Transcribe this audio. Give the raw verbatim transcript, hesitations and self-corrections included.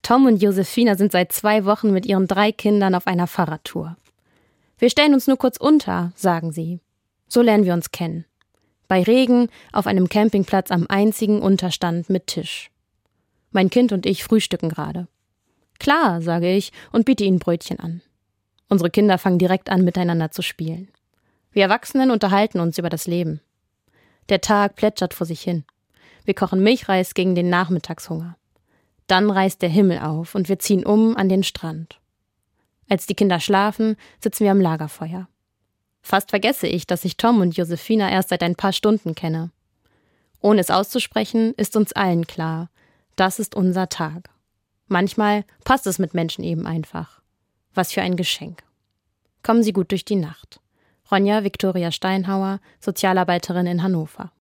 Tom und Josefina sind seit zwei Wochen mit ihren drei Kindern auf einer Fahrradtour. Wir stellen uns nur kurz unter, sagen sie. So lernen wir uns kennen. Bei Regen auf einem Campingplatz am einzigen Unterstand mit Tisch. Mein Kind und ich frühstücken gerade. Klar, sage ich und biete ihnen Brötchen an. Unsere Kinder fangen direkt an, miteinander zu spielen. Wir Erwachsenen unterhalten uns über das Leben. Der Tag plätschert vor sich hin. Wir kochen Milchreis gegen den Nachmittagshunger. Dann reißt der Himmel auf und wir ziehen um an den Strand. Als die Kinder schlafen, sitzen wir am Lagerfeuer. Fast vergesse ich, dass ich Tom und Josefina erst seit ein paar Stunden kenne. Ohne es auszusprechen, ist uns allen klar, das ist unser Tag. Manchmal passt es mit Menschen eben einfach. Was für ein Geschenk. Kommen Sie gut durch die Nacht. Ronja Viktoria Steinhauer, Sozialarbeiterin in Hannover.